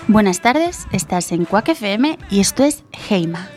Buenas tardes, estás en Quack FM y esto es Heima.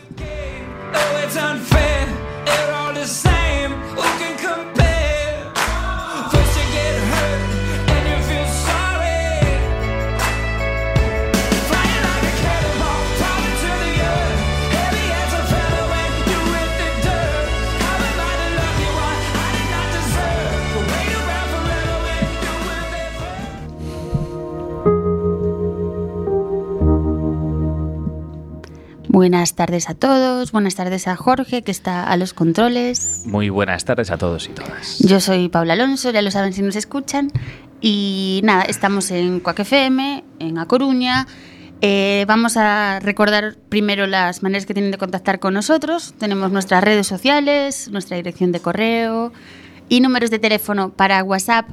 Buenas tardes a todos, buenas tardes a Jorge, que está a los controles. Muy buenas tardes a todos y todas. Yo soy Paula Alonso, ya lo saben si nos escuchan. Y nada, estamos en Quack FM, en A Coruña. Vamos a recordar primero las maneras que tienen de contactar con nosotros. Tenemos nuestras redes sociales, nuestra dirección de correo y números de teléfono para WhatsApp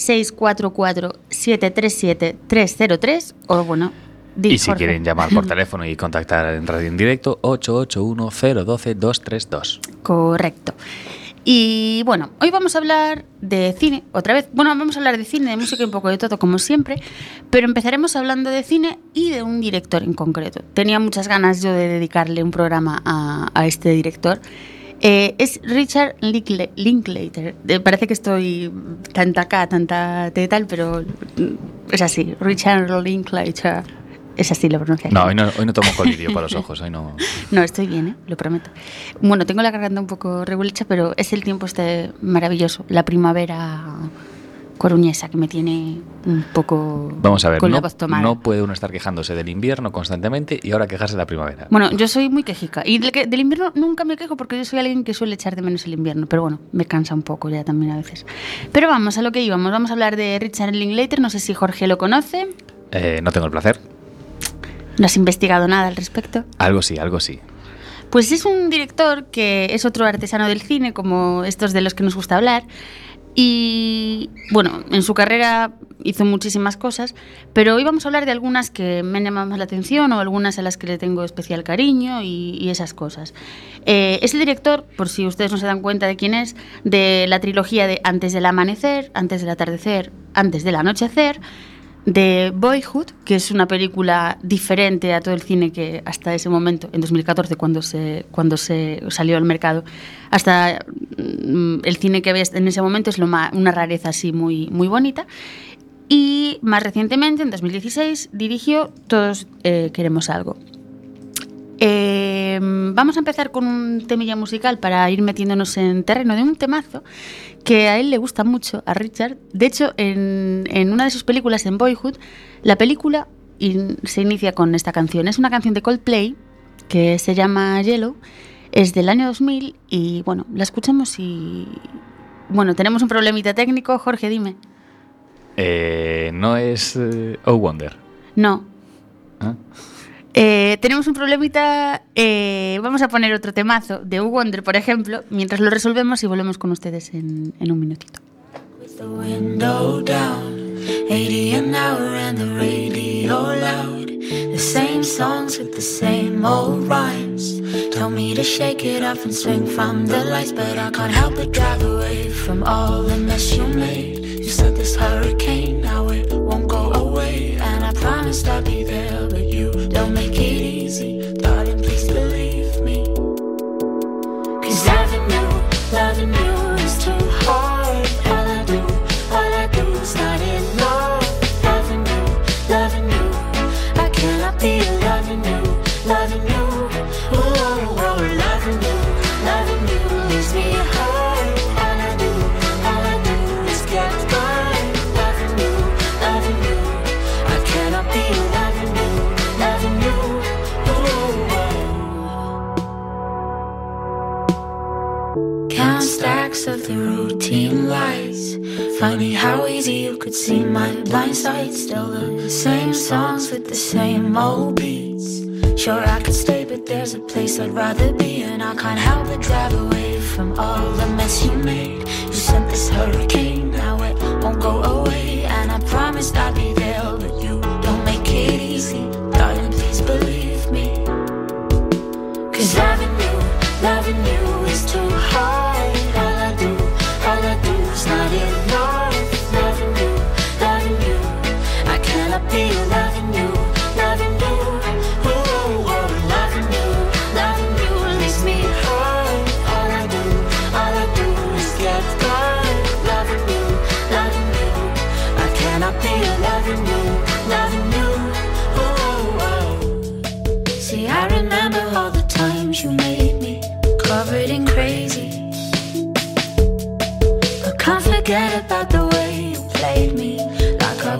644-737-303 o bueno... Y si quieren llamar por teléfono y contactar en radio en directo, 881-012-232. Correcto. Y bueno, hoy vamos a hablar de cine, otra vez. Bueno, vamos a hablar de cine, de música y un poco de todo, como siempre. Pero empezaremos hablando de cine y de un director en concreto. Tenía muchas ganas yo de dedicarle un programa a este director. Es Richard Linklater. Parece que estoy tanta acá, tanta de tal, pero es así. Richard Linklater. Es así la pronunciación. No, hoy no tomo colirio para los ojos. Hoy no. No, estoy bien, lo prometo. Bueno, tengo la garganta un poco revuelta, pero es el tiempo este maravilloso, la primavera coruñesa, que me tiene un poco. Vamos a ver, con la voz tomada. No puede uno estar quejándose del invierno constantemente y ahora quejarse de la primavera. Bueno, yo soy muy quejica y del invierno nunca me quejo porque yo soy alguien que suele echar de menos el invierno, pero bueno, me cansa un poco ya también a veces. Pero vamos a lo que íbamos. Vamos a hablar de Richard Linklater. No sé si Jorge lo conoce. No tengo el placer. ¿No has investigado nada al respecto? Algo sí, algo sí. Pues es un director que es otro artesano del cine, como estos de los que nos gusta hablar. Y bueno, en su carrera hizo muchísimas cosas, pero hoy vamos a hablar de algunas que me han llamado más la atención o algunas a las que le tengo especial cariño y esas cosas. Es el director, por si ustedes no se dan cuenta de quién es, de la trilogía de Antes del amanecer, Antes del atardecer, Antes del anochecer, de Boyhood, que es una película diferente a todo el cine que hasta ese momento, en 2014, cuando se salió al mercado, hasta el cine que había en ese momento es una rareza así muy, muy bonita. Y más recientemente, en 2016, dirigió Todos queremos algo. Vamos a empezar con un temilla musical para ir metiéndonos en terreno de un temazo que a él le gusta mucho, a Richard. De hecho, en una de sus películas, en Boyhood, la película se inicia con esta canción. Es una canción de Coldplay que se llama Yellow, es del año 2000 y bueno, la escuchamos y bueno, tenemos un problemita técnico. Jorge, dime. No es Oh Wonder. No. ¿Ah? Tenemos un problemita. Vamos a poner otro temazo de Wonder, por ejemplo, mientras lo resolvemos y volvemos con ustedes en un minutito. With the window down, 80 an hour and the radio loud. The same songs with the same old rhymes. Tell me to shake it off and swing from the lights, but I can't help but drive away from all the mess you made. You said this hurricane, now it won't go away, and I promised I'd be there, but you don't make it easy, darling, please believe me. 'Cause loving you is too hard. All I do is not enough. Loving you, I cannot be loving you. Ooh, loving you leaves me hard. All I do is get by. Loving you, I cannot be loving you. Ooh. Count stacks of the routine lies. Funny how easy you could see my blind side. Still the same songs with the same old beats. Sure I could stay, but there's a place I'd rather be, and I can't help but drive away from all the mess you made. You sent this hurricane, now it won't go away, and I promised I'd be there, but you don't make it easy, darling, please believe me. 'Cause loving you is too hard. All I do is not enough. Loving you, I cannot be loving you.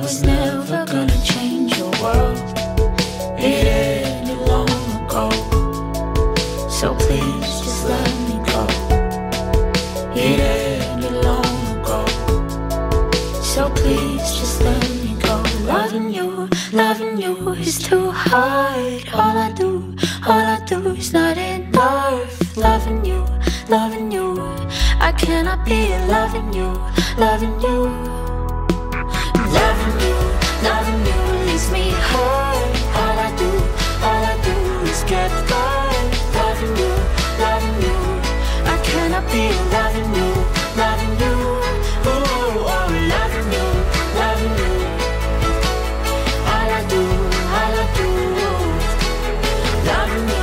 was never gonna change your world. It ended long ago. So please just let me go. It ended long ago. So please just let me go. Loving you is too hard. All I do is not enough. Loving you, I cannot be loving you. Loving you leaves me hurt. All I do is get hurt. Loving you, I cannot be loving you. Oh, loving you. All I do, loving you.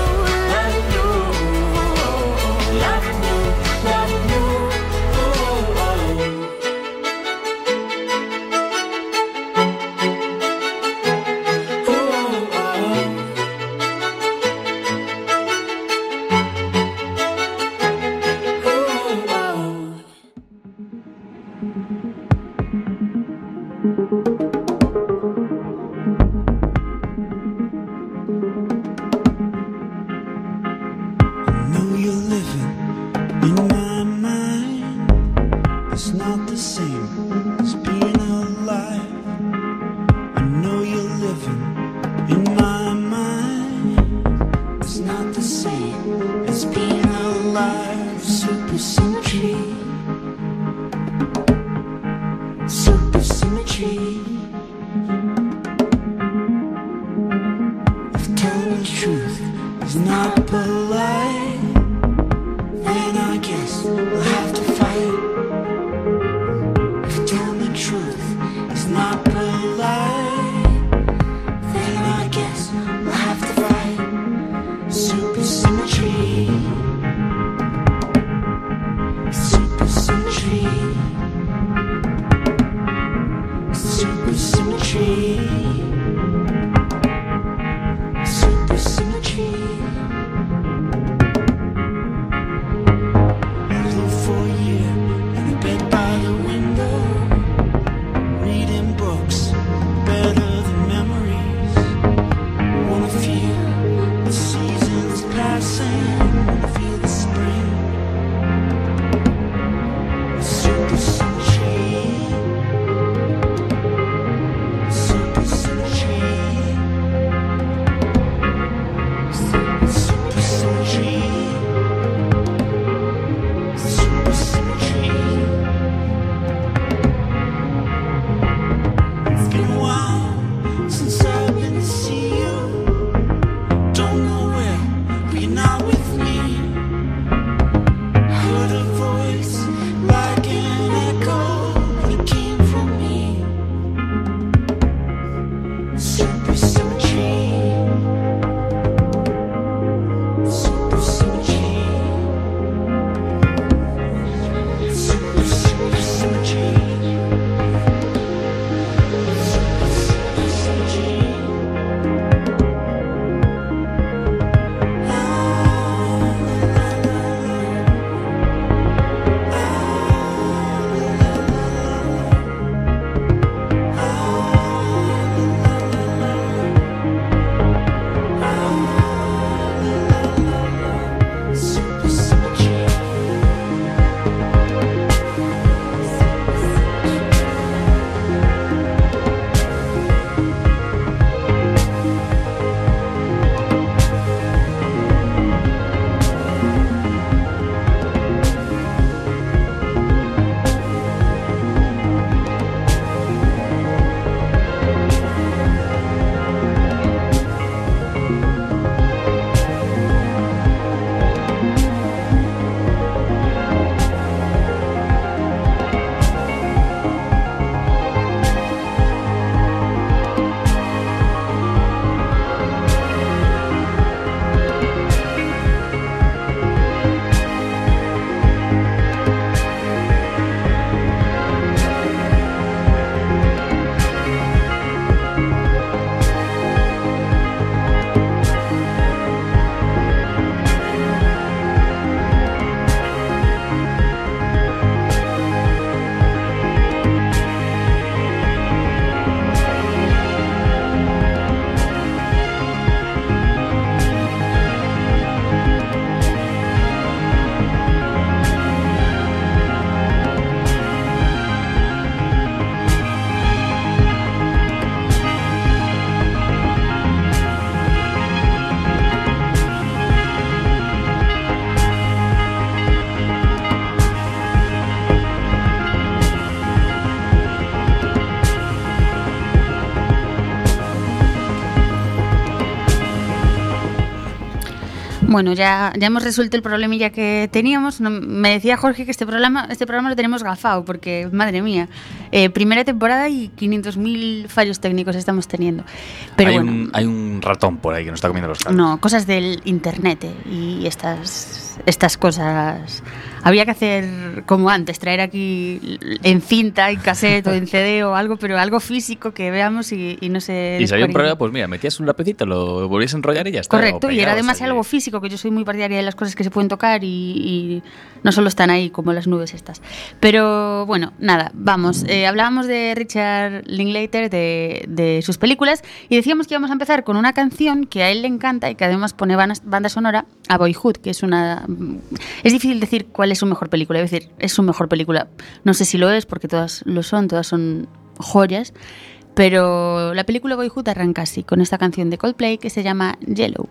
Bueno, ya hemos resuelto el problemilla que teníamos. Me decía Jorge que este programa lo tenemos gafado porque, madre mía, primera temporada y 500.000 fallos técnicos estamos teniendo. Pero hay un ratón por ahí que nos está comiendo los cables. No, cosas del internet y estas cosas. Había que hacer como antes, traer aquí en cinta, en cassette o en CD o algo, pero algo físico que veamos y no sé. Y si había un problema, pues mira, metías un lapicito, lo volvías a enrollar y ya está. Correcto, y era además algo físico, que yo soy muy partidaria de las cosas que se pueden tocar y no solo están ahí como las nubes estas. Pero bueno, nada, vamos. Hablábamos de Richard Linklater, de sus películas, y decíamos que íbamos a empezar con una canción que a él le encanta y que además pone banda sonora a Boyhood, que es una... Es difícil decir cuál es su mejor película, es decir, es su mejor película. No sé si lo es, porque todas son joyas, pero la película Boyhood arranca así, con esta canción de Coldplay que se llama Yellow.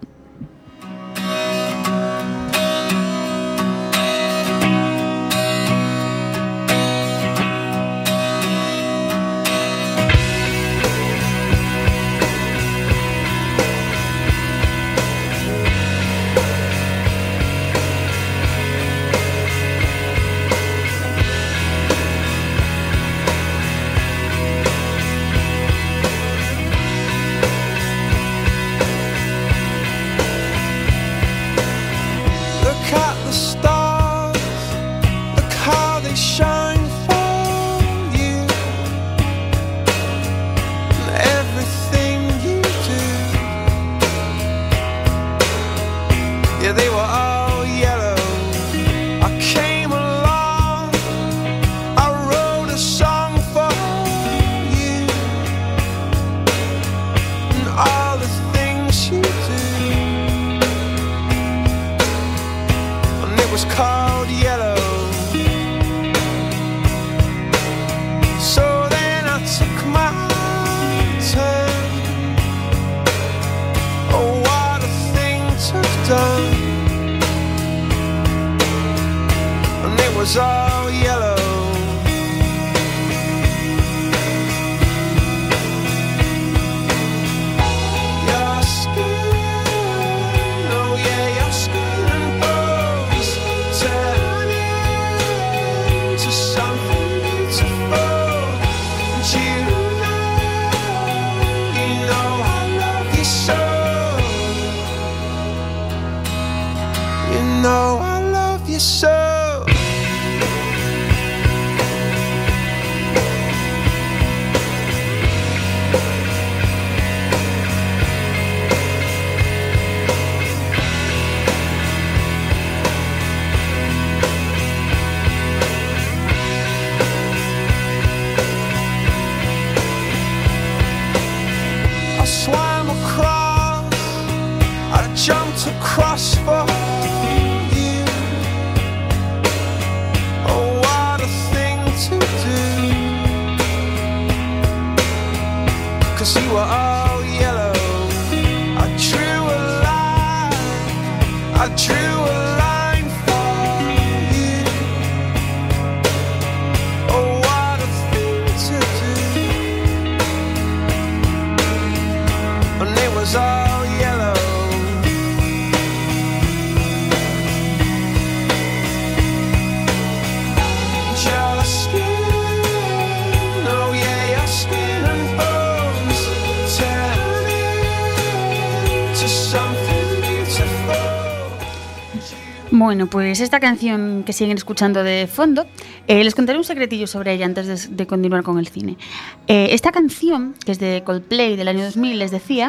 Bueno, pues esta canción que siguen escuchando de fondo, les contaré un secretillo sobre ella antes de continuar con el cine. Esta canción, que es de Coldplay del año 2000, les decía,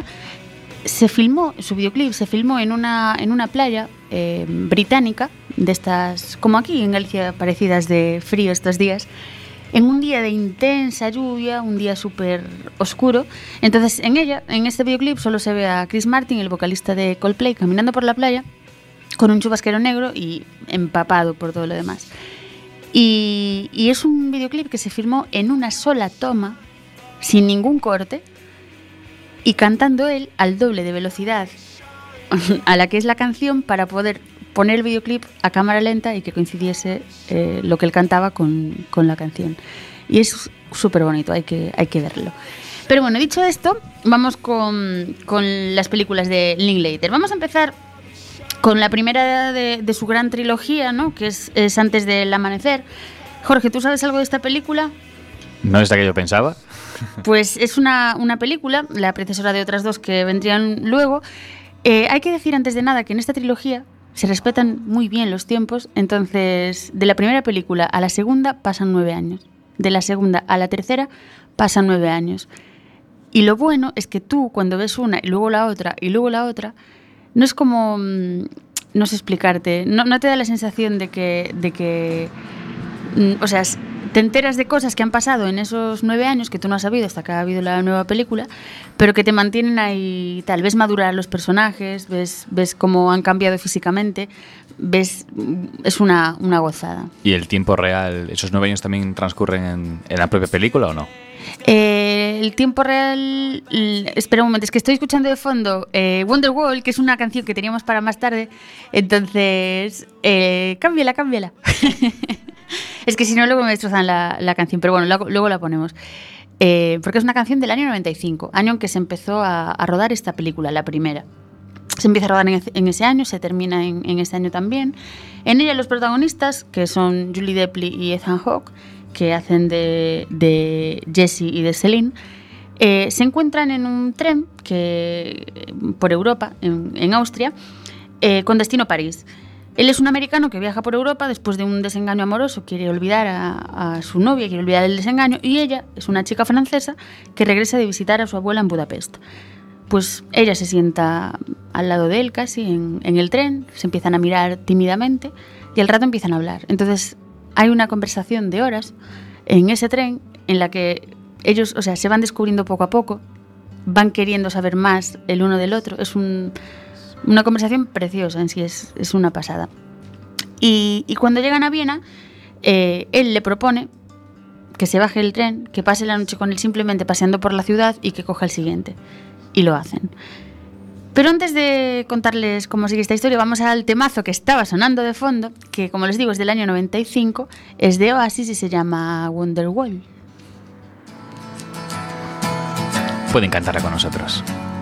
su videoclip se filmó en una playa británica, de estas, como aquí en Galicia, parecidas de frío estos días, en un día de intensa lluvia, un día súper oscuro. Entonces en este videoclip solo se ve a Chris Martin, el vocalista de Coldplay, caminando por la playa con un chubasquero negro y empapado por todo lo demás. Y es un videoclip que se filmó en una sola toma, sin ningún corte, y cantando él al doble de velocidad a la que es la canción para poder poner el videoclip a cámara lenta y que coincidiese lo que él cantaba con la canción. Y es súper bonito, hay que verlo. Pero bueno, dicho esto, vamos con las películas de Linklater. Vamos a empezar con la primera de su gran trilogía, ¿no? Que es Antes del amanecer. Jorge, ¿tú sabes algo de esta película? No es la que yo pensaba. Pues es una película, la predecesora de otras dos que vendrían luego. Hay que decir antes de nada que en esta trilogía se respetan muy bien los tiempos. Entonces, de la primera película a la segunda pasan 9 años. De la segunda a la tercera pasan 9 años. Y lo bueno es que tú, cuando ves una y luego la otra y luego la otra, no es como... no sé explicarte. No te da la sensación de que o sea, te enteras de cosas que han pasado en esos 9 años que tú no has sabido hasta que ha habido la nueva película, pero que te mantienen ahí tal. Ves madurar a los personajes, ves cómo han cambiado físicamente, es una gozada. ¿Y el tiempo real, esos 9 años también transcurren en la propia película o no? El tiempo real... Espera un momento, es que estoy escuchando de fondo Wonderwall, que es una canción que teníamos para más tarde. Entonces, cámbiala. Es que si no, luego me destrozan la canción. Pero bueno, luego la ponemos. Porque es una canción del año 95, año en que se empezó a rodar esta película, la primera. Se empieza a rodar en ese año, se termina en este año también. En ella los protagonistas, que son Julie Delpy y Ethan Hawke, que hacen de Jesse y de Celine, se encuentran en un tren por Europa, en Austria, con destino a París. Él es un americano que viaja por Europa después de un desengaño amoroso, quiere olvidar a su novia, quiere olvidar el desengaño, y ella es una chica francesa que regresa de visitar a su abuela en Budapest. Pues ella se sienta al lado de él casi en el tren, se empiezan a mirar tímidamente y al rato empiezan a hablar. Entonces hay una conversación de horas en ese tren en la que ellos, o sea, se van descubriendo poco a poco, van queriendo saber más el uno del otro. Es una conversación preciosa, en sí es una pasada. Y cuando llegan a Viena, él le propone que se baje el tren, que pase la noche con él simplemente paseando por la ciudad y que coja el siguiente. Y lo hacen. Pero antes de contarles cómo sigue esta historia, vamos al temazo que estaba sonando de fondo, que como les digo es del año 95, es de Oasis y se llama Wonderwall. Pueden cantarla con nosotros.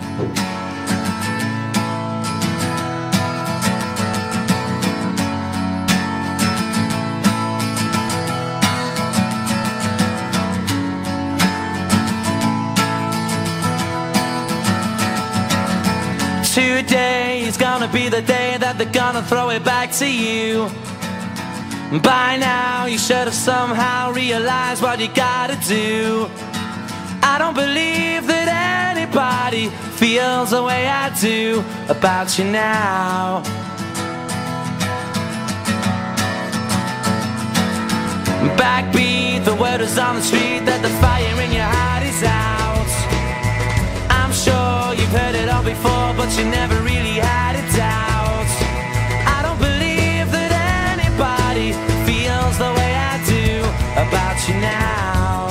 'Today is gonna be the day that they're gonna throw it back to you. By now you should have somehow realized what you gotta do. I don't believe that anybody feels the way I do about you now. Backbeat, the word is on the street that the fire in your heart is out. I'm sure you've heard it all before, but you never really had a doubt. I don't believe that anybody feels the way I do about you now.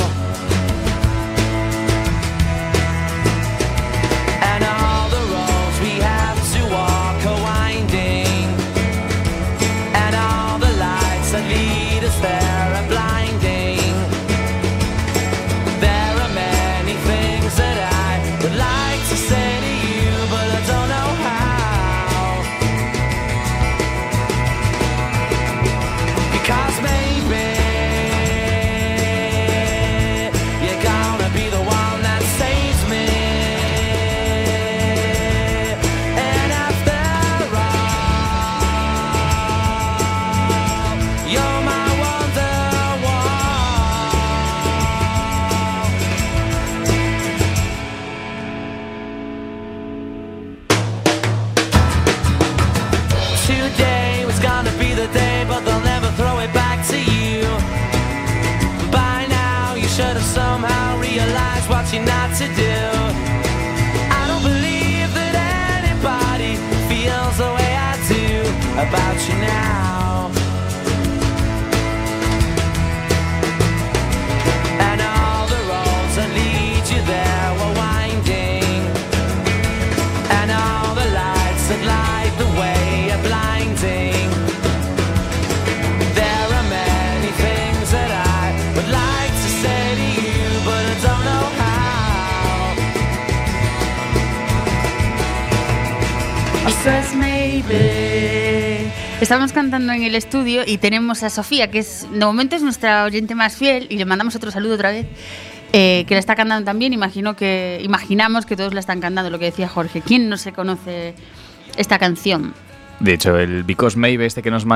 And all the roads we have to walk are winding, and all the lights that lead us there are blinding. There are many things that I would like to say to you, but I don't know how. Because maybe you're gonna be the one that saves me. And after all, you're my Wonderwall. Today was gonna be the day, but they'll never throw it back to you. By now you should have somehow realized what you're not to do. I don't believe that anybody feels the way I do about you now. And all the roads that lead you there were winding, and all the lights that light the way are blinding. There are many things that I would like to say to you, but I don't know how. I because maybe. Estamos cantando en el estudio y tenemos a Sofía, que es de momento es nuestra oyente más fiel, y le mandamos otro saludo otra vez, que la está cantando también. Imaginamos que todos la están cantando, lo que decía Jorge. ¿Quién no se conoce esta canción? De hecho, el Because Maybe este que nos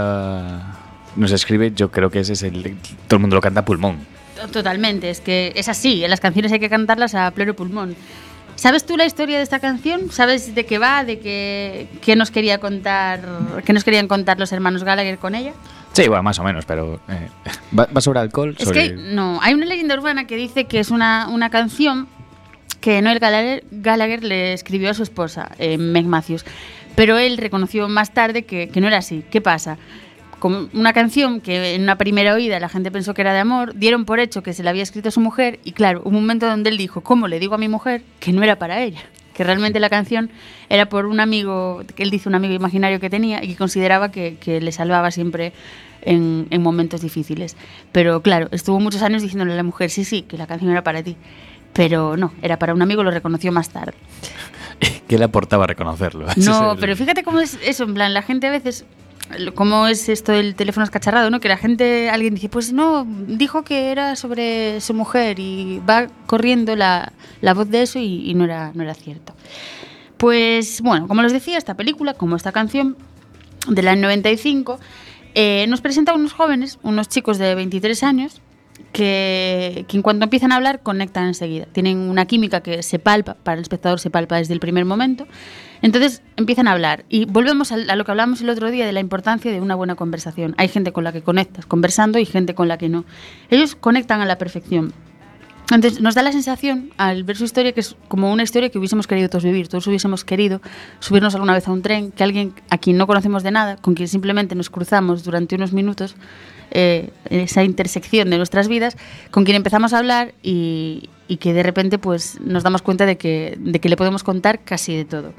escribe, yo creo que ese es todo el mundo lo canta a pulmón. Totalmente, es que es así, en las canciones hay que cantarlas a pleno pulmón. ¿Sabes tú la historia de esta canción? ¿Sabes de qué va? ¿De qué nos querían contar los hermanos Gallagher con ella? Sí, bueno, más o menos, pero ¿va sobre alcohol? Es que no, hay una leyenda urbana que dice que es una canción que Noel Gallagher le escribió a su esposa, Meg Matthews, pero él reconoció más tarde que no era así. ¿Qué pasa? Como una canción que en una primera oída la gente pensó que era de amor, dieron por hecho que se la había escrito a su mujer, y claro, hubo un momento donde él dijo, ¿cómo le digo a mi mujer que no era para ella? Que realmente la canción era por un amigo, que él dice un amigo imaginario que tenía y que consideraba que le salvaba siempre en momentos difíciles. Pero claro, estuvo muchos años diciéndole a la mujer, sí, que la canción era para ti. Pero no, era para un amigo, lo reconoció más tarde. ¿Qué le aportaba reconocerlo? No, pero fíjate cómo es eso, en plan, la gente a veces... ¿Cómo es esto del teléfono escacharrado, no? Que alguien dice, pues no, dijo que era sobre su mujer, y va corriendo la voz de eso y no era cierto. Pues bueno, como les decía, esta película, como esta canción del año 95, nos presenta a unos jóvenes, unos chicos de 23 años, que en cuanto empiezan a hablar conectan enseguida. Tienen una química que se palpa, para el espectador se palpa desde el primer momento. Entonces empiezan a hablar y volvemos a lo que hablamos el otro día de la importancia de una buena conversación. Hay gente con la que conectas conversando y gente con la que no. Ellos conectan a la perfección. Entonces nos da la sensación al ver su historia que es como una historia que hubiésemos querido todos vivir. Todos hubiésemos querido subirnos alguna vez a un tren, que alguien a quien no conocemos de nada, con quien simplemente nos cruzamos durante unos minutos, esa intersección de nuestras vidas, con quien empezamos a hablar y que de repente pues nos damos cuenta de que le podemos contar casi de todo.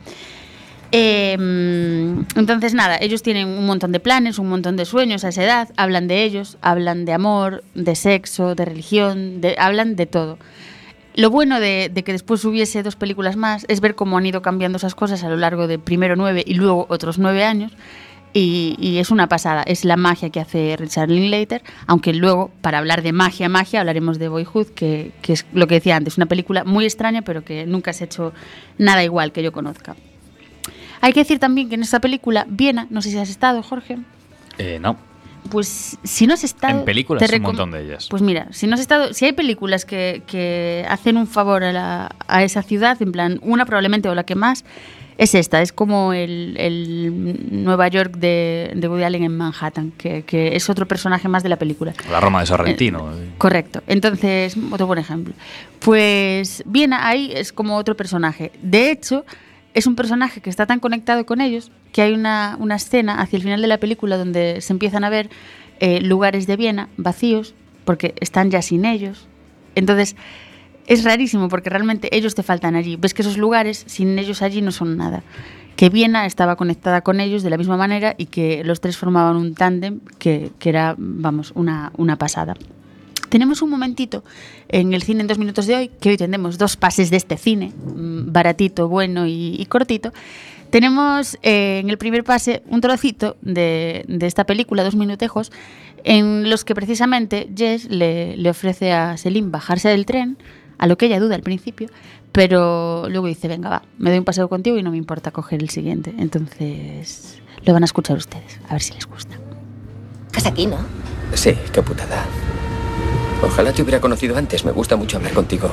Entonces nada, ellos tienen un montón de planes, un montón de sueños a esa edad, hablan de ellos, hablan de amor, de sexo, de religión, hablan de todo. Lo bueno de que después hubiese 2 películas más es ver cómo han ido cambiando esas cosas a lo largo de primero 9 y luego otros 9 años. Y es una pasada, es la magia que hace Richard Linklater, aunque luego, para hablar de magia, hablaremos de Boyhood, que es lo que decía antes, una película muy extraña, pero que nunca se ha hecho nada igual que yo conozca. Hay que decir también que en esta película, Viena, no sé si has estado, Jorge. No. Pues si no has estado... En películas un montón de ellas. Pues mira, si no has estado, si hay películas que hacen un favor a esa ciudad, en plan, una probablemente o la que más, es esta, es como el Nueva York de Woody Allen en Manhattan, que es otro personaje más de la película. La Roma de Sorrentino. Correcto. Entonces, otro buen ejemplo. Pues Viena ahí es como otro personaje. De hecho, es un personaje que está tan conectado con ellos que hay una escena hacia el final de la película donde se empiezan a ver lugares de Viena vacíos porque están ya sin ellos. Entonces, es rarísimo porque realmente ellos te faltan allí. Ves que esos lugares sin ellos allí no son nada. Que Viena estaba conectada con ellos de la misma manera y que los 3 formaban un tándem que era, vamos, una pasada. Tenemos un momentito en el cine en 2 minutos de hoy, que hoy tendremos 2 pases de este cine, baratito, bueno y cortito. Tenemos en el primer pase un trocito de esta película, 2 minutejos, en los que precisamente Jess le ofrece a Selim bajarse del tren, a lo que ella duda al principio, pero luego dice, venga, va, me doy un paseo contigo y no me importa coger el siguiente. Entonces lo van a escuchar ustedes, a ver si les gusta. ¿Estás aquí, no? Sí, qué putada. Ojalá te hubiera conocido antes, me gusta mucho hablar contigo.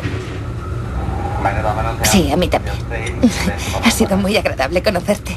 Sí, a mí también. Ha sido muy agradable conocerte.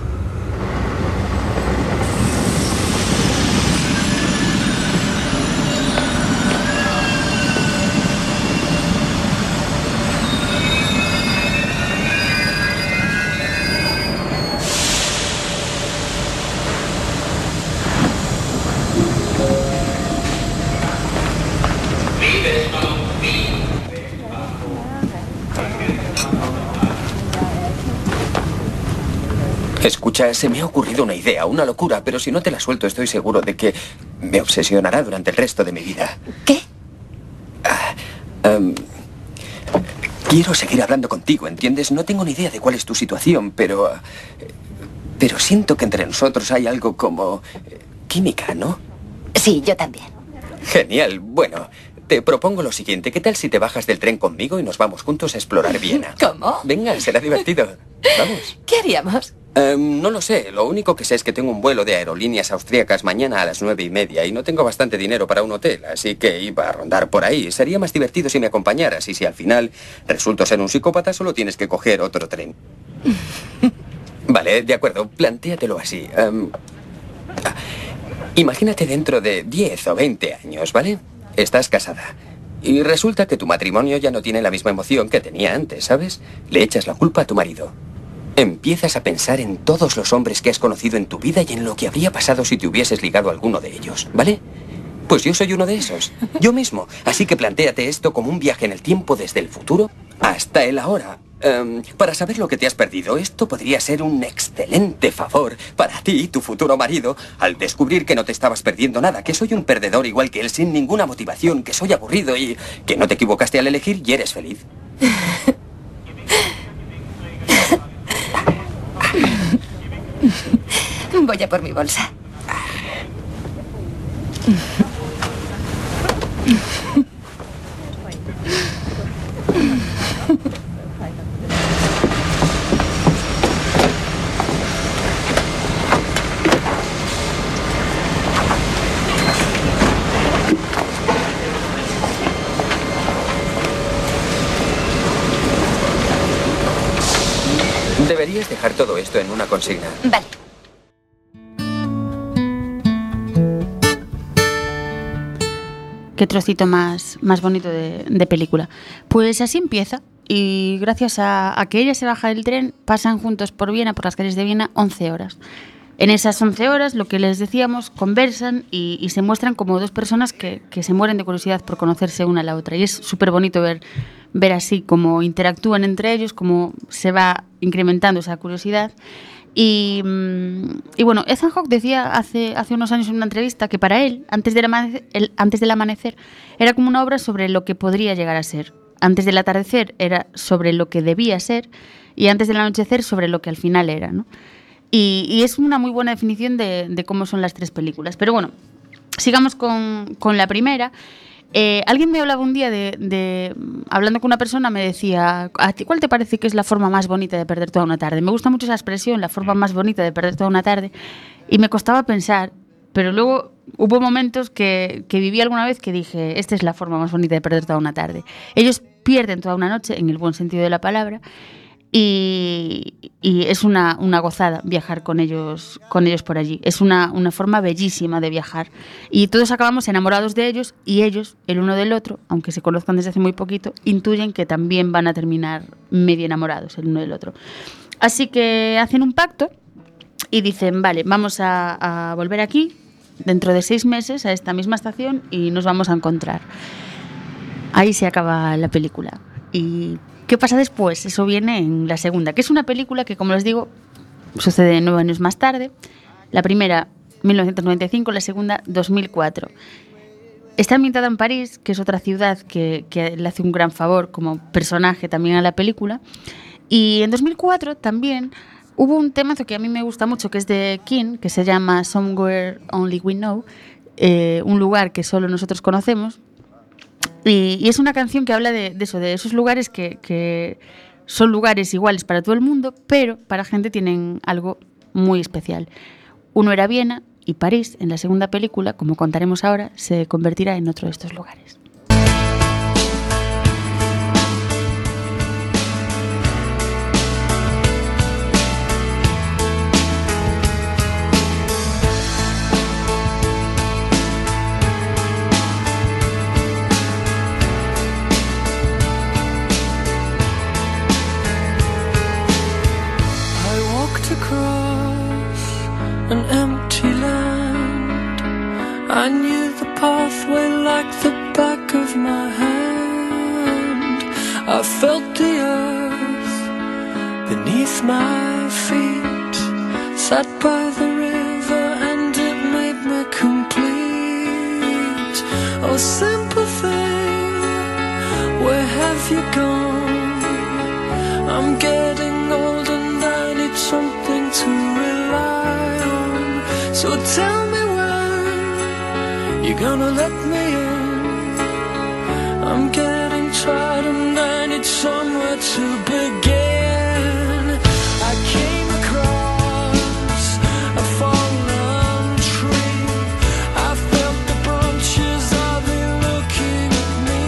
Escucha, se me ha ocurrido una idea, una locura, pero si no te la suelto estoy seguro de que me obsesionará durante el resto de mi vida. ¿Qué? Quiero seguir hablando contigo, ¿entiendes? No tengo ni idea de cuál es tu situación, pero pero siento que entre nosotros hay algo como química, ¿no? Sí, yo también. Genial. Bueno, te propongo lo siguiente. ¿Qué tal si te bajas del tren conmigo y nos vamos juntos a explorar Viena? ¿Cómo? Venga, será divertido. Vamos. ¿Qué haríamos? No lo sé. Lo único que sé es que tengo un vuelo de aerolíneas austríacas mañana a las 9:30 y no tengo bastante dinero para un hotel, así que iba a rondar por ahí. Sería más divertido si me acompañaras y si al final resulto ser un psicópata, solo tienes que coger otro tren. Vale, de acuerdo. Plantéatelo así. Imagínate dentro de 10 o 20 años, ¿vale? Estás casada. Y resulta que tu matrimonio ya no tiene la misma emoción que tenía antes, ¿sabes? Le echas la culpa a tu marido. Empiezas a pensar en todos los hombres que has conocido en tu vida y en lo que habría pasado si te hubieses ligado a alguno de ellos, ¿vale? Pues yo soy uno de esos, yo mismo. Así que plantéate esto como un viaje en el tiempo desde el futuro hasta el ahora. Para saber lo que te has perdido, esto podría ser un excelente favor para ti y tu futuro marido al descubrir que no te estabas perdiendo nada, que soy un perdedor igual que él, sin ninguna motivación, que soy aburrido y que no te equivocaste al elegir y eres feliz. Voy a por mi bolsa. Deberías dejar todo esto en una consigna. Vale. Qué trocito más bonito de película. Pues así empieza. Y gracias a que ella se baja del tren, pasan juntos por Viena, por las calles de Viena, 11 horas. En esas 11 horas, lo que les decíamos, conversan y se muestran como dos personas que se mueren de curiosidad por conocerse una a la otra. Y es súper bonito ver así cómo interactúan entre ellos, cómo se va incrementando esa curiosidad. Y bueno, Ethan Hawke decía hace unos años en una entrevista que para él, antes del amanecer, era como una obra sobre lo que podría llegar a ser. Antes del atardecer era sobre lo que debía ser y antes del anochecer sobre lo que al final era, ¿no? Y es una muy buena definición de cómo son las tres películas. Pero bueno, sigamos con la primera. Alguien me hablaba un día hablando con una persona, me decía, ¿a ti cuál te parece que es la forma más bonita de perder toda una tarde? Me gusta mucho esa expresión, la forma más bonita de perder toda una tarde, y me costaba pensar, pero luego hubo momentos que viví alguna vez que dije, esta es la forma más bonita de perder toda una tarde. Ellos pierden toda una noche, en el buen sentido de la palabra, y es una gozada viajar con ellos por allí. Es una forma bellísima de viajar. Y todos acabamos enamorados de ellos y ellos, el uno del otro, aunque se conozcan desde hace muy poquito, intuyen que también van a terminar medio enamorados el uno del otro. Así que hacen un pacto y dicen, vale, vamos a volver aquí dentro de 6 meses a esta misma estación y nos vamos a encontrar. Ahí se acaba la película. Y ¿qué pasa después? Eso viene en la segunda, que es una película que, como les digo, sucede 9 años más tarde. La primera, 1995, la segunda, 2004. Está ambientada en París, que es otra ciudad que le hace un gran favor como personaje también a la película. Y en 2004 también hubo un temazo que a mí me gusta mucho, que es de King, que se llama Somewhere Only We Know, un lugar que solo nosotros conocemos. Y es una canción que habla de eso, de esos lugares que son lugares iguales para todo el mundo, pero para gente tienen algo muy especial. Uno era Viena y París, en la segunda película, como contaremos ahora, se convertirá en otro de estos lugares. An empty land. I knew the pathway like the back of my hand. I felt the earth beneath my feet. Sat by the river and it made me complete. Oh, simple thing, where have you gone? I'm getting old and I need something to relax. tell me when you're gonna let me in. I'm getting tired and I need somewhere to begin. I came across a fallen tree. I felt the branches of it looking at me.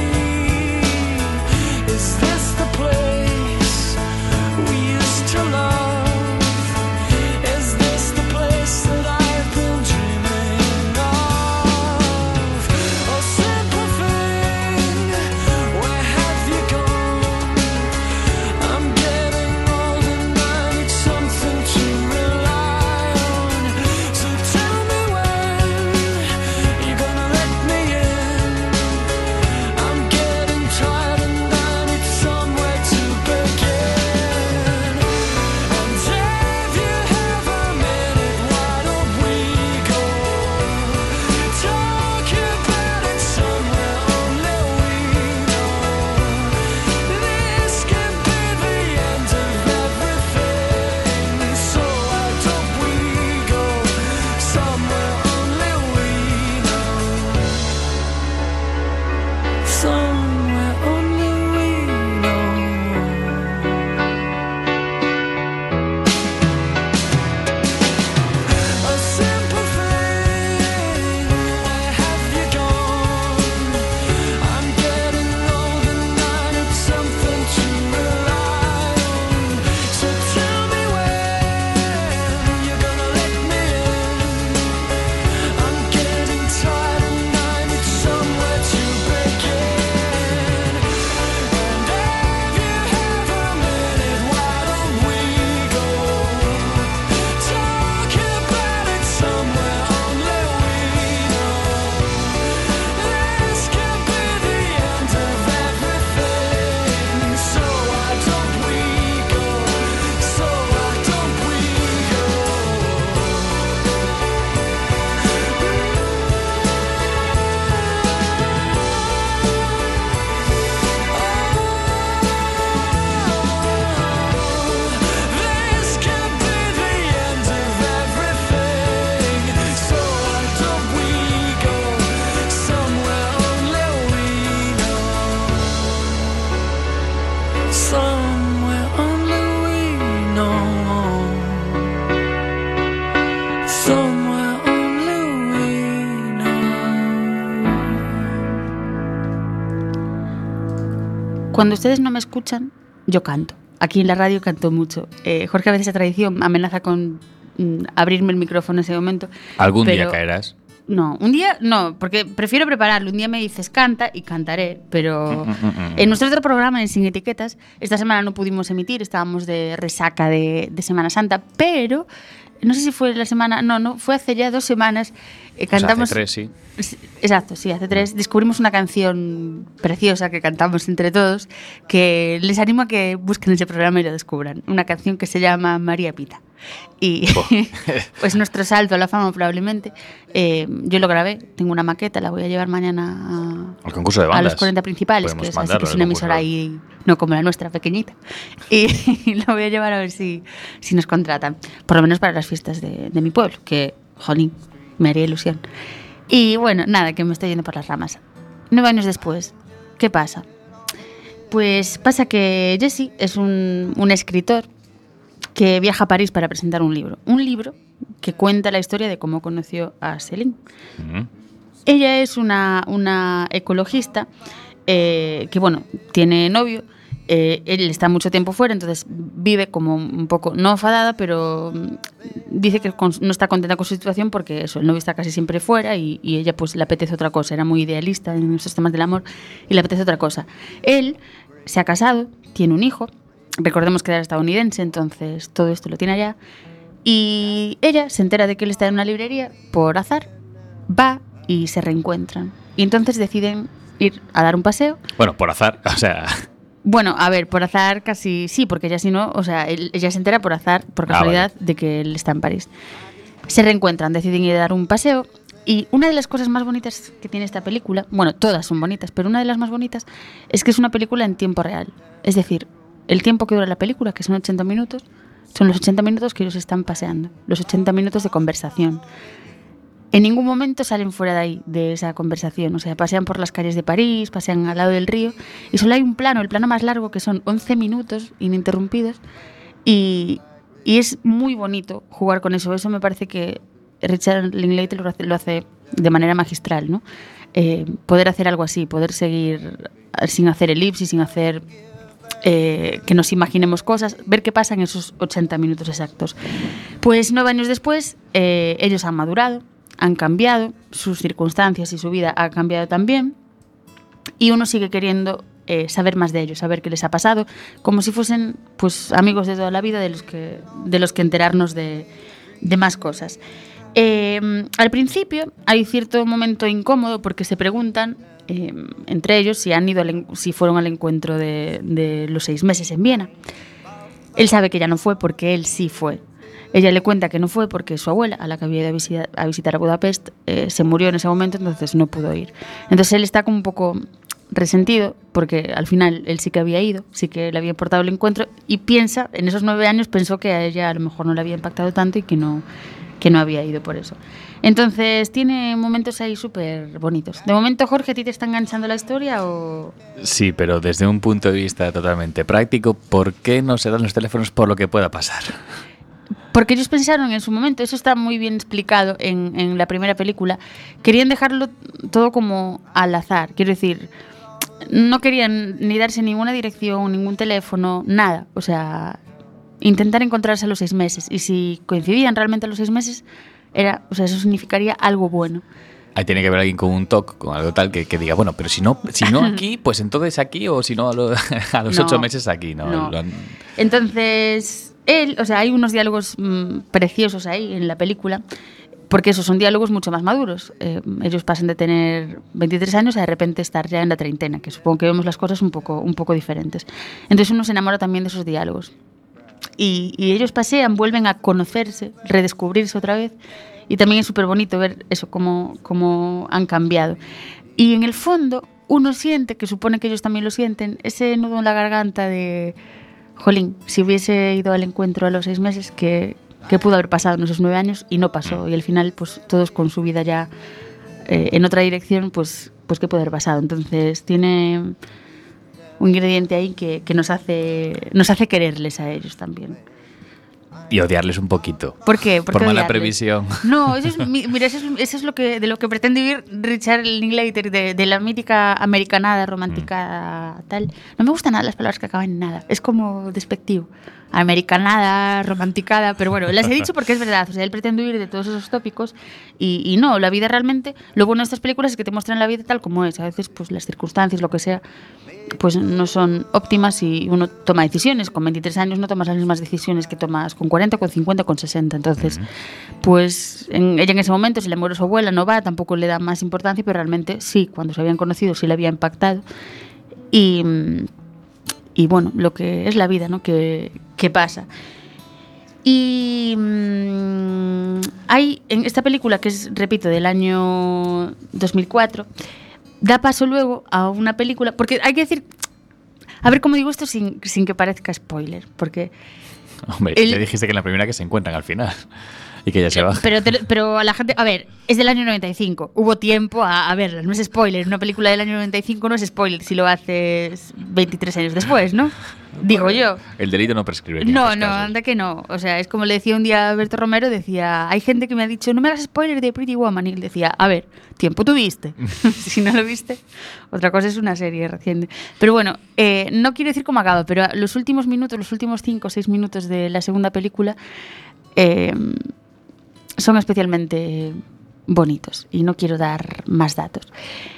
Is this the place we used to love? Is this the place that I've been dreaming of? Oh, simple thing, where have you gone? I'm getting old and I need something to rely on. So tell me when you're gonna let me in. I'm getting tired and I need somewhere to begin. And if you have a minute, why don't we go talk about it somewhere only we know? This could be the end of everything. So why don't we go somewhere only we know? Somewhere only we know. A simple thing, where have you gone? I'm getting old and I need something to rely on. So tell me when you're gonna let me in. I'm getting tired and I need somewhere to begin. And if you have a minute, why don't we go talk about it somewhere only we know? This could be the end of everything. So why don't we go? So why don't we go? This could be the end of everything. So why don't we go somewhere only we know? Somewhere only we know. Somewhere only we know. Cuando ustedes no me escuchan, yo canto. Aquí en la radio canto mucho. Jorge a veces a tradición amenaza con abrirme el micrófono en ese momento. Algún día pero- caerás. No, un día no, porque prefiero prepararlo. Un día me dices canta y cantaré, pero en nuestro otro programa, en Sin Etiquetas, esta semana no pudimos emitir, estábamos de resaca de Semana Santa, pero no sé si fue la semana, no, fue hace ya 2 semanas, cantamos... Hace 3, sí. Exacto, sí, hace 3 descubrimos una canción preciosa que cantamos entre todos, que les animo a que busquen ese programa y lo descubran. Una canción que se llama María Pita. Y pues nuestro salto a la fama probablemente. Yo lo grabé, tengo una maqueta, la voy a llevar mañana Al concurso de a bandas. los 40 principales, Podemos que es así mandarlo que es al una emisora concurso. ahí, no como la nuestra, pequeñita. Y lo voy a llevar a ver si nos contratan, por lo menos para las fiestas de mi pueblo, que, jolín, me haría ilusión. Y bueno, nada, que me estoy yendo por las ramas. 9 años después, ¿qué pasa? Pues pasa que Jesse es un escritor que viaja a París para presentar un libro. Un libro que cuenta la historia de cómo conoció a Céline. Ujú. Ella es una ecologista que, bueno, tiene novio. Él está mucho tiempo fuera, entonces vive como un poco, no enfadada, pero dice que no está contenta con su situación porque eso, el novio está casi siempre fuera y ella pues le apetece otra cosa. Era muy idealista en esos temas del amor y le apetece otra cosa. Él se ha casado, tiene un hijo, recordemos que era estadounidense, entonces todo esto lo tiene allá. Y ella se entera de que él está en una librería por azar, va y se reencuentran. Y entonces deciden ir a dar un paseo. Bueno, por azar, o sea... Bueno, a ver, por azar casi sí, porque ella si no, o sea, ella se entera por azar, por casualidad, vale, de que él está en París. Se reencuentran, deciden ir a dar un paseo. Y una de las cosas más bonitas que tiene esta película, bueno, todas son bonitas, pero una de las más bonitas es que es una película en tiempo real. Es decir, el tiempo que dura la película, que son 80 minutos, son los 80 minutos que ellos están paseando, los 80 minutos de conversación. En ningún momento salen fuera de ahí, de esa conversación. O sea, pasean por las calles de París, pasean al lado del río, y solo hay un plano, el plano más largo, que son 11 minutos ininterrumpidos, y es muy bonito jugar con eso. Eso me parece que Richard Linklater lo hace de manera magistral, ¿no? Poder hacer algo así, poder seguir sin hacer elipsis, sin hacer que nos imaginemos cosas, ver qué pasa en esos 80 minutos exactos. Pues 9 años después, ellos han madurado, han cambiado, sus circunstancias y su vida ha cambiado también, y uno sigue queriendo saber más de ellos, saber qué les ha pasado, como si fuesen pues amigos de toda la vida, de los que enterarnos de más cosas. Al principio hay cierto momento incómodo porque se preguntan entre ellos si fueron al encuentro de los 6 meses en Viena. Él sabe que ella no fue porque él sí fue. Ella le cuenta que no fue porque su abuela, a la que había ido a visitar a Budapest, se murió en ese momento, entonces no pudo ir. Entonces él está como un poco resentido porque al final él sí que había ido, sí que le había importado el encuentro, y piensa, en esos 9 años pensó que a ella a lo mejor no le había impactado tanto y que no había ido por eso. Entonces tiene momentos ahí súper bonitos. De momento, Jorge, ¿a ti te está enganchando la historia o...? Sí, pero desde un punto de vista totalmente práctico, ¿por qué no se dan los teléfonos por lo que pueda pasar? Porque ellos pensaron en su momento, eso está muy bien explicado en la primera película, querían dejarlo todo como al azar. Quiero decir, no querían ni darse ninguna dirección, ningún teléfono, nada. O sea, intentar encontrarse a los 6 meses. Y si coincidían realmente a los 6 meses, eso significaría algo bueno. Ahí tiene que haber alguien con un TOC, con algo tal, que diga, bueno, pero si no aquí, pues entonces aquí, o si no a los 8 meses aquí. No. Entonces, hay unos diálogos preciosos ahí en la película, porque esos son diálogos mucho más maduros. Ellos pasan de tener 23 años a de repente estar ya en la treintena, que supongo que vemos las cosas un poco diferentes. Entonces uno se enamora también de esos diálogos. Y ellos pasean, vuelven a conocerse, redescubrirse otra vez, y también es súper bonito ver eso, cómo han cambiado. Y en el fondo uno siente, que supone que ellos también lo sienten, ese nudo en la garganta de, jolín, si hubiese ido al encuentro a los 6 meses, que pudo haber pasado en esos 9 años, y no pasó. Y al final, pues todos con su vida ya en otra dirección, pues qué puede haber pasado. Entonces tiene un ingrediente ahí que nos hace quererles a ellos también. Y odiarles un poquito. ¿Por qué? Por mala previsión. No, eso es de lo que pretende vivir Richard Linklater, de la mítica americanada romántica tal. No me gustan nada las palabras que acaban en nada. Es como despectivo. Americanada, romanticada, pero bueno, las he dicho porque es verdad. O sea, él pretende huir de todos esos tópicos y no, la vida realmente, lo bueno de estas películas es que te muestran la vida tal como es. A veces, pues las circunstancias, lo que sea, pues no son óptimas y uno toma decisiones. Con 23 años no tomas las mismas decisiones que tomas con 40, con 50, con 60. Entonces, pues ella en ese momento, si le muere su abuela, no va, tampoco le da más importancia, pero realmente sí, cuando se habían conocido, sí le había impactado. Y bueno, lo que es la vida, ¿no? ¿Qué pasa? Y hay en esta película, que es, repito, del año 2004, da paso luego a una película, porque hay que decir, a ver cómo digo esto sin que parezca spoiler, porque... Hombre, le dijiste que en la primera que se encuentran al final y que ya se va. Pero a la gente, a ver, es del año 95, hubo tiempo a verla, no es spoiler, una película del año 95 no es spoiler si lo haces 23 años después, ¿no? Digo yo. El delito no prescribe. No, anda que no. O sea, es como le decía un día a Berto Romero, decía, hay gente que me ha dicho, no me hagas spoiler de Pretty Woman, y él decía, a ver, tiempo tuviste. Si no lo viste, otra cosa es una serie reciente. Pero bueno, no quiero decir cómo acaba, pero los últimos 5 o 6 minutos de la segunda película son especialmente bonitos y no quiero dar más datos.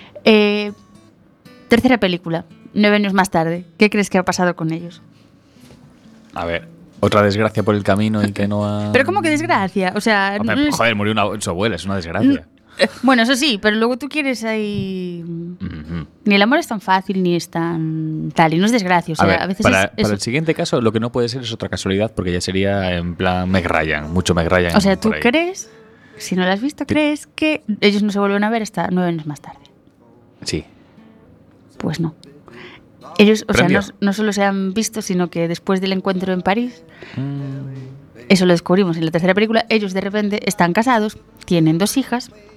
Tercera película, 9 años más tarde. ¿Qué crees que ha pasado con ellos? A ver, otra desgracia por el camino y que no ha... Pero ¿cómo que desgracia? O sea... Hombre, joder, murió su abuela, es una desgracia. Bueno, eso sí, pero luego tú quieres ahí... Ni el amor es tan fácil, ni es tan tal, y no es desgracia. O sea, a veces para el siguiente caso, lo que no puede ser es otra casualidad, porque ya sería en plan Meg Ryan, mucho Meg Ryan. O sea, ¿tú crees, si no lo has visto, crees que ellos no se vuelven a ver hasta 9 años más tarde? Sí. Pues no. Ellos, o sea, no solo se han visto, sino que después del encuentro en París, eso lo descubrimos en la tercera película, ellos de repente están casados, tienen 2 hijas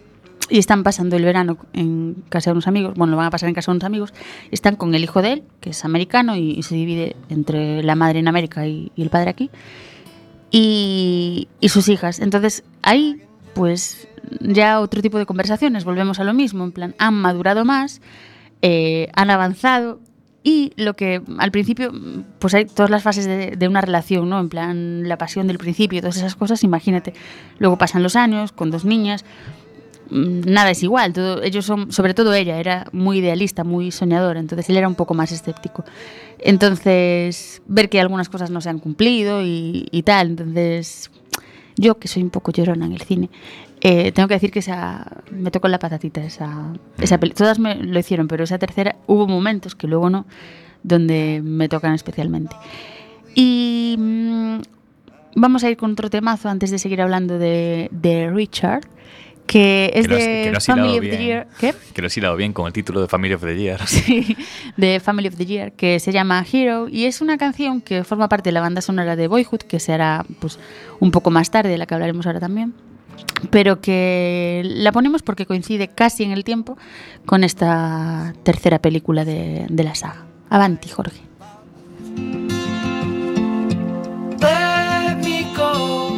y están pasando el verano en casa de unos amigos, bueno, lo van a pasar en casa de unos amigos, están con el hijo de él, que es americano, y se divide entre la madre en América y el padre aquí, y sus hijas. Entonces, ahí, pues, ya otro tipo de conversaciones, volvemos a lo mismo, en plan, han madurado más, han avanzado, y lo que al principio, pues hay todas las fases de una relación, ¿no? En plan, la pasión del principio, todas esas cosas, imagínate. Luego pasan los años, con 2 niñas, nada es igual. Ellos son, sobre todo ella, era muy idealista, muy soñadora, entonces él era un poco más escéptico. Entonces, ver que algunas cosas no se han cumplido y tal, entonces yo, que soy un poco llorona en el cine, tengo que decir que me tocó la patatita esa peli. Todas me lo hicieron, pero esa tercera hubo momentos, que luego no, donde me tocan especialmente. Y vamos a ir con otro temazo antes de seguir hablando de Richard, que es de Family of the Year. ¿Qué? Que lo has hilado bien con el título de Family of the Year. Sí, de Family of the Year, que se llama Hero, y es una canción que forma parte de la banda sonora de Boyhood, que se hará pues un poco más tarde, de la que hablaremos ahora también, pero que la ponemos porque coincide casi en el tiempo con esta tercera película de la saga. Avanti, Jorge. Let me go.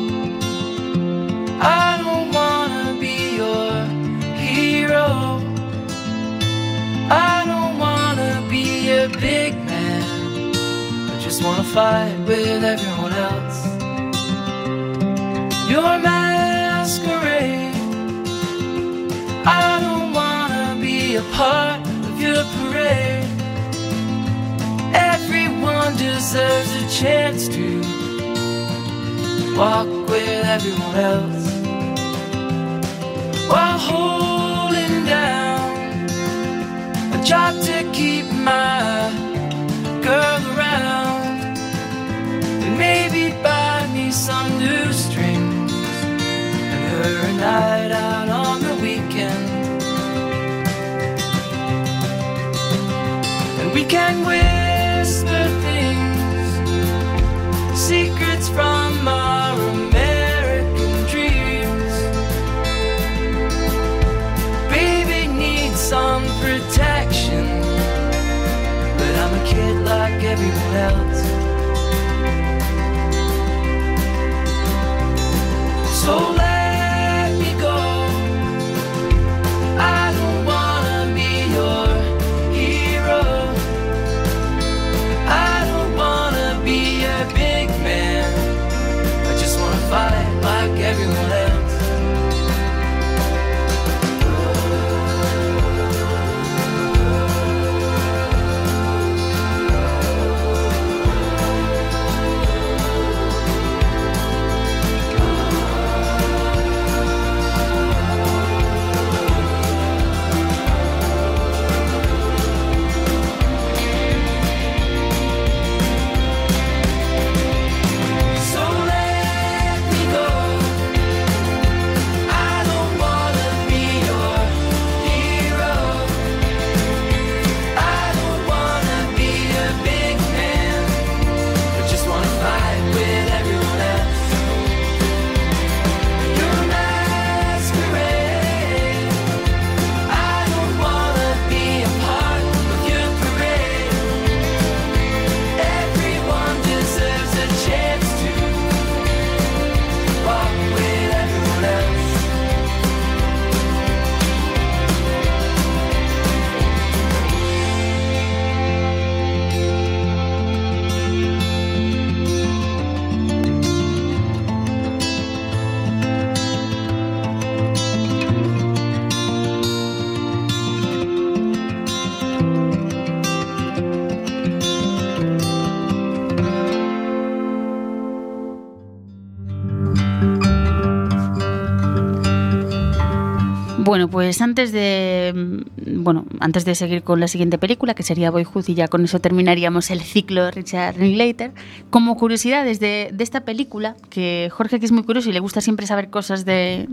I don't wanna be your hero. I don't wanna be a big man. I just wanna fight with everyone else. Your masquerade. I don't wanna be a part of your parade. Everyone deserves a chance to walk with everyone else, while holding down a job to keep my girl around, and maybe buy me some new strings and her a night out on the weekend. And we can whisper things, secrets from our American dreams. Baby needs some protection, but I'm a kid like everyone else. So let me go. I don't wanna be your hero. I don't wanna be a big man. I just wanna fight like everyone else. Bueno, pues antes de seguir con la siguiente película, que sería Boyhood, y ya con eso terminaríamos el ciclo de Richard Linklater, como curiosidades de esta película, que Jorge, que es muy curioso y le gusta siempre saber cosas de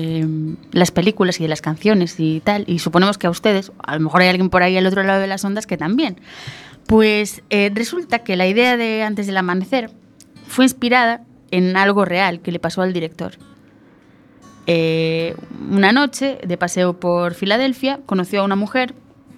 las películas y de las canciones y tal, y suponemos que a ustedes, a lo mejor hay alguien por ahí al otro lado de las ondas que también, pues resulta que la idea de Antes del amanecer fue inspirada en algo real que le pasó al director. una noche de paseo por Filadelfia conoció a una mujer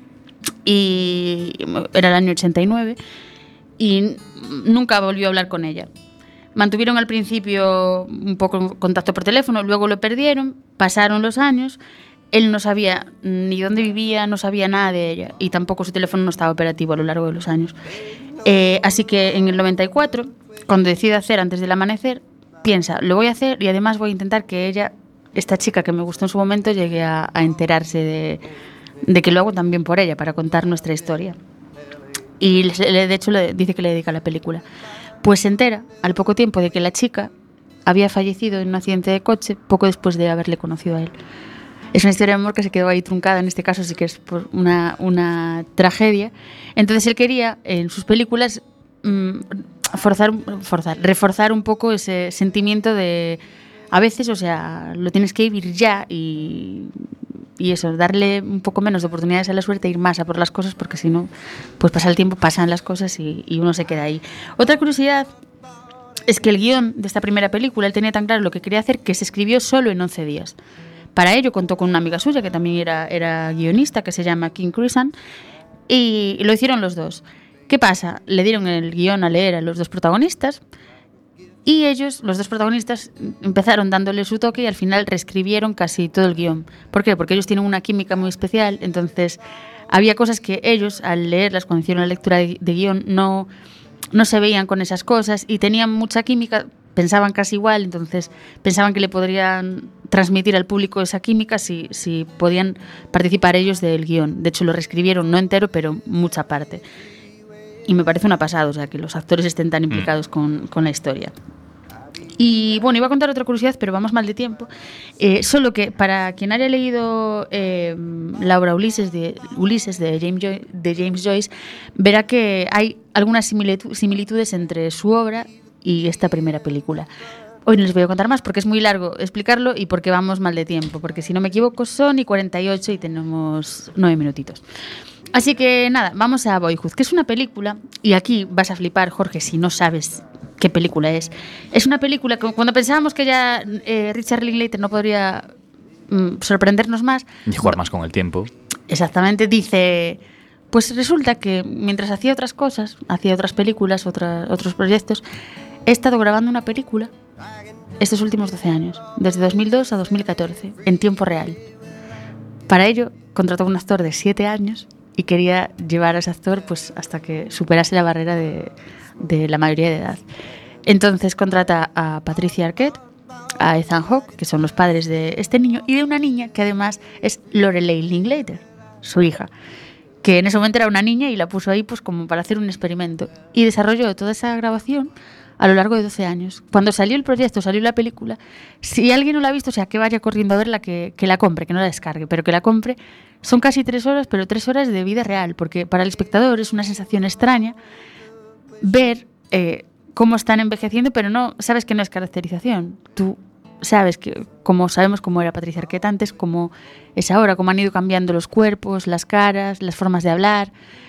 y era el año 89 y nunca volvió a hablar con ella. Mantuvieron al principio un poco contacto por teléfono, luego lo perdieron, pasaron los años, él no sabía ni dónde vivía, no sabía nada de ella y tampoco su teléfono no estaba operativo a lo largo de los años. Así que en el 94, cuando decide hacer Antes del amanecer, piensa, lo voy a hacer y además voy a intentar que ella, esta chica que me gustó en su momento, llegue a enterarse de que lo hago también por ella, para contar nuestra historia. Y de hecho le dice que le dedica la película. Pues se entera al poco tiempo de que la chica había fallecido en un accidente de coche poco después de haberle conocido a él. Es una historia de amor que se quedó ahí truncada, en este caso sí que es por una tragedia. Entonces él quería en sus películas reforzar un poco ese sentimiento de, a veces, o sea, lo tienes que vivir ya y eso, darle un poco menos de oportunidades a la suerte e ir más a por las cosas, porque si no, pues pasa el tiempo, pasan las cosas y uno se queda ahí. Otra curiosidad es que el guión de esta primera película, él tenía tan claro lo que quería hacer que se escribió solo en 11 días. Para ello contó con una amiga suya que también era guionista, que se llama Kim Cruisan, y lo hicieron los dos. ¿Qué pasa? Le dieron el guión a leer a los dos protagonistas y ellos, los dos protagonistas, empezaron dándole su toque y al final reescribieron casi todo el guión. ¿Por qué? Porque ellos tienen una química muy especial, entonces había cosas que ellos, al leerlas, cuando hicieron la lectura de guión, no se veían con esas cosas y tenían mucha química, pensaban casi igual, entonces pensaban que le podrían transmitir al público esa química si podían participar ellos del guión. De hecho, lo reescribieron, no entero, pero mucha parte. Y me parece una pasada, o sea, que los actores estén tan implicados con la historia. Y bueno, iba a contar otra curiosidad, pero vamos mal de tiempo. Solo que para quien haya leído la obra Ulises de James Joyce, verá que hay algunas similitudes entre su obra y esta primera película. Hoy no les voy a contar más porque es muy largo explicarlo y porque vamos mal de tiempo, porque si no me equivoco son y 48 y tenemos 9 minutitos. Así que nada, vamos a Boyhood, que es una película, y aquí vas a flipar, Jorge, si no sabes qué película es. Es una película que cuando pensábamos que ya Richard Linklater no podría sorprendernos más... Y jugar más con el tiempo. Exactamente, dice... Pues resulta que mientras hacía otras cosas, hacía otras películas, otros proyectos, he estado grabando una película estos últimos 12 años, desde 2002 a 2014, en tiempo real. Para ello, contrató a un actor de 7 años y quería llevar a ese actor pues, hasta que superase la barrera de la mayoría de edad. Entonces contrata a Patricia Arquette, a Ethan Hawke, que son los padres de este niño, y de una niña que además es Lorelei Linklater, su hija, que en ese momento era una niña y la puso ahí pues como para hacer un experimento. Y desarrolló toda esa grabación a lo largo de 12 años. Cuando salió el proyecto, salió la película, si alguien no la ha visto, o sea, que vaya corriendo a verla, que la compre, que no la descargue, pero que la compre. Son casi 3 horas, pero 3 horas de vida real, porque para el espectador es una sensación extraña ver cómo están envejeciendo, pero no sabes que no es caracterización. Tú sabes que, como sabemos cómo era Patricia Arquette antes, cómo es ahora, cómo han ido cambiando los cuerpos, las caras, las formas de hablar.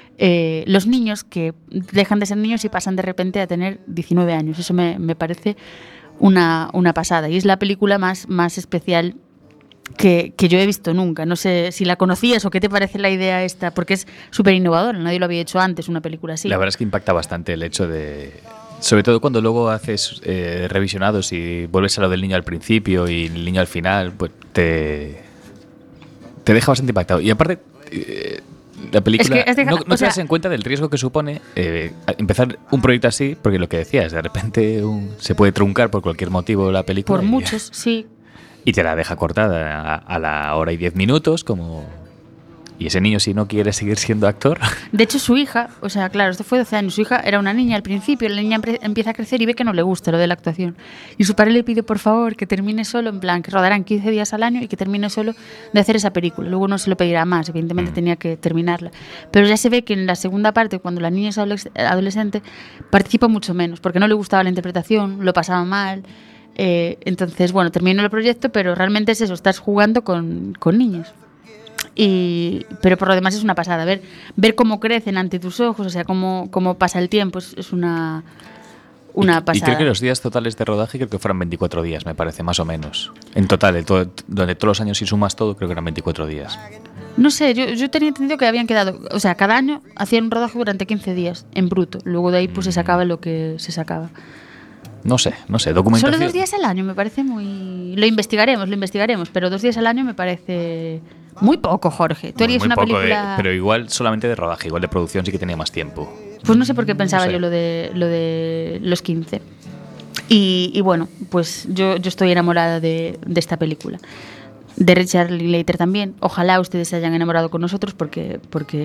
Los niños que dejan de ser niños y pasan de repente a tener 19 años. Eso me parece una pasada. Y es la película más especial que yo he visto nunca. No sé si la conocías o qué te parece la idea esta, porque es súper innovadora. Nadie lo había hecho antes, una película así. La verdad es que impacta bastante el hecho de... Sobre todo cuando luego haces revisionados y vuelves a lo del niño al principio y el niño al final, pues te deja bastante impactado. Y aparte... la película es que no te das en cuenta del riesgo que supone empezar un proyecto así, porque lo que decías, de repente se puede truncar por cualquier motivo la película. Por muchos, sí. Y te la deja cortada a la hora y 10 minutos, como... Y ese niño, si no quiere seguir siendo actor... De hecho, su hija, o sea, claro, esto fue 12 años, su hija era una niña al principio, la niña empieza a crecer y ve que no le gusta lo de la actuación. Y su padre le pide, por favor, que termine solo, en plan, que rodarán 15 días al año y que termine solo de hacer esa película. Luego no se lo pedirá más, evidentemente tenía que terminarla. Pero ya se ve que en la segunda parte, cuando la niña es adolescente, participa mucho menos, porque no le gustaba la interpretación, lo pasaba mal... entonces, bueno, terminó el proyecto, pero realmente es eso, estás jugando con niños. Pero por lo demás es una pasada, ver cómo crecen ante tus ojos, o sea, cómo pasa el tiempo, es una una pasada. Y creo que los días totales de rodaje creo que fueron 24 días, me parece, más o menos. En total, donde todos los años si sumas todo, creo que eran 24 días. No sé, yo tenía entendido que habían quedado... O sea, cada año hacían un rodaje durante 15 días, en bruto. Luego de ahí pues se sacaba lo que se sacaba. No sé, documentación. Solo 2 días al año me parece muy... Lo investigaremos, pero 2 días al año me parece muy poco, Jorge. Tú harías Muy una poco película... pero igual solamente de rodaje, igual de producción sí que tenía más tiempo. Pues no sé por qué pensaba No sé. yo lo de los 15. Y bueno, pues yo estoy enamorada de esta película. De Richard Linklater también. Ojalá ustedes se hayan enamorado con nosotros porque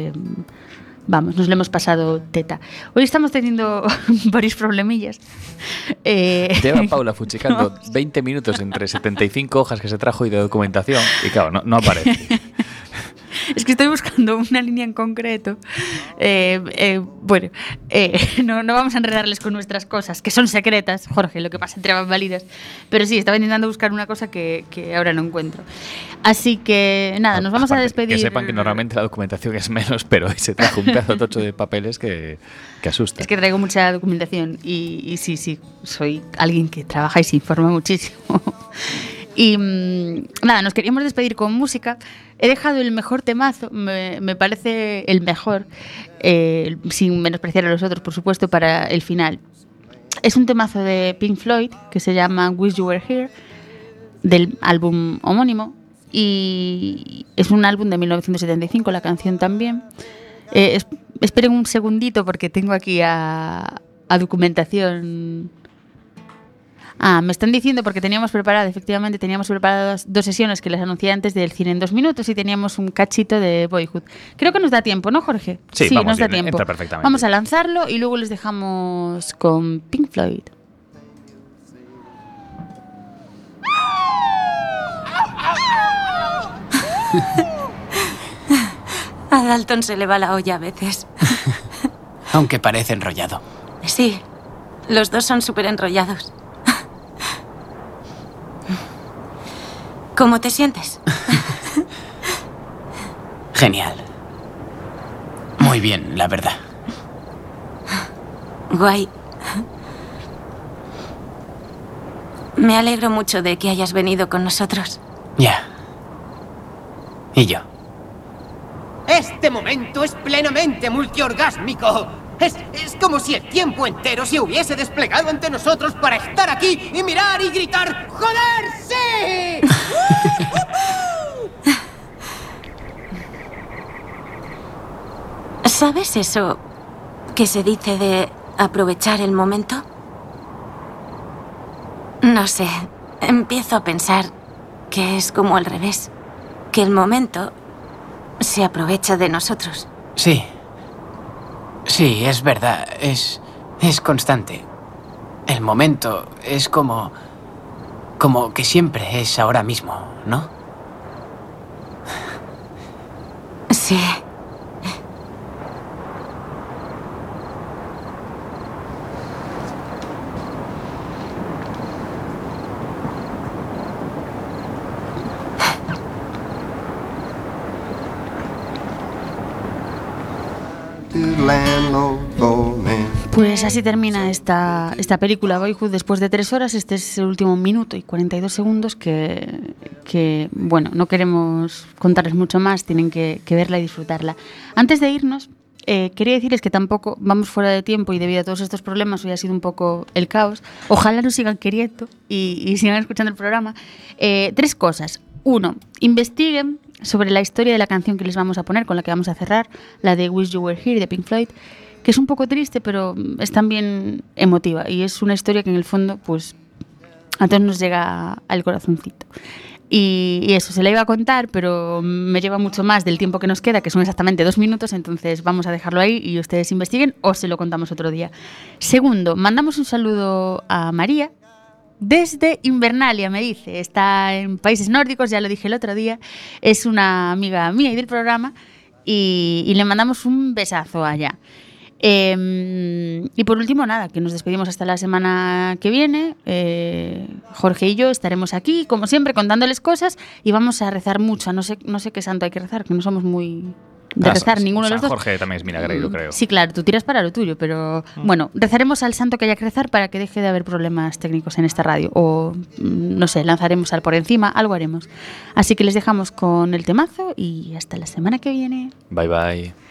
vamos, nos lo hemos pasado teta. Hoy estamos teniendo varios problemillas. Lleva Paula fuchicando 20 minutos entre 75 hojas que se trajo y de documentación y claro, no aparece. Es que estoy buscando una línea en concreto. Bueno, no vamos a enredarles con nuestras cosas, que son secretas, Jorge, lo que pasa entre bambalinas. Pero sí, estaba intentando buscar una cosa que ahora no encuentro. Así que nada, nos vamos a despedir. Que sepan que normalmente la documentación es menos, pero hoy se trajo un pedazo tocho de papeles que asusta. Es que traigo mucha documentación y sí, soy alguien que trabaja y se informa muchísimo. Y nada, nos queríamos despedir con música. He dejado el mejor temazo, me parece el mejor, sin menospreciar a los otros, por supuesto, para el final. Es un temazo de Pink Floyd que se llama Wish You Were Here, del álbum homónimo, y es un álbum de 1975, la canción también. Esperen un segundito porque tengo aquí a documentación. Me están diciendo, porque efectivamente teníamos preparadas 2 sesiones que les anuncié antes del cine en 2 minutos y teníamos un cachito de Boyhood. Creo que nos da tiempo, ¿no, Jorge? Sí, vamos nos da bien, tiempo. entra perfectamente. Vamos a lanzarlo y luego les dejamos con Pink Floyd. A Dalton se le va la olla a veces. Aunque parece enrollado. Sí, los dos son súper enrollados. ¿Cómo te sientes? Genial. Muy bien, la verdad. Guay. Me alegro mucho de que hayas venido con nosotros. Ya. ¿Y yo? Este momento es plenamente multiorgásmico. Es como si el tiempo entero se hubiese desplegado ante nosotros para estar aquí y mirar y gritar ¡Joder, sí! ¿Sabes eso que se dice de aprovechar el momento? No sé, empiezo a pensar que es como al revés, que el momento se aprovecha de nosotros. Sí. Sí, es verdad, es constante. El momento es como que siempre es ahora mismo, ¿no? Sí. Pues así termina esta película Boyhood después de 3 horas. Este es el último minuto y 42 segundos que bueno, no queremos contarles mucho más, tienen que verla y disfrutarla. Antes de irnos, quería decirles que tampoco vamos fuera de tiempo y debido a todos estos problemas hoy ha sido un poco el caos. Ojalá nos sigan queriendo y sigan escuchando el programa. 3 cosas. 1, investiguen sobre la historia de la canción que les vamos a poner, con la que vamos a cerrar, la de Wish You Were Here de Pink Floyd, que es un poco triste, pero es también emotiva y es una historia que en el fondo pues a todos nos llega al corazoncito. Y eso, se la iba a contar, pero me lleva mucho más del tiempo que nos queda, que son exactamente 2 minutos, entonces vamos a dejarlo ahí y ustedes investiguen o se lo contamos otro día. Segundo, mandamos un saludo a María, desde Invernalia, me dice. Está en países nórdicos, ya lo dije el otro día. Es una amiga mía y del programa y le mandamos un besazo allá. Y por último, nada, que nos despedimos hasta la semana que viene. Jorge y yo estaremos aquí, como siempre, contándoles cosas y vamos a rezar mucho. No sé qué santo hay que rezar, que no somos muy de rezar ninguno de los San dos. Jorge también es vinagreiro, creo. Sí, claro, tú tiras para lo tuyo, pero bueno, rezaremos al santo que haya que rezar para que deje de haber problemas técnicos en esta radio. O, no sé, lanzaremos al por encima, algo haremos. Así que les dejamos con el temazo y hasta la semana que viene. Bye, bye.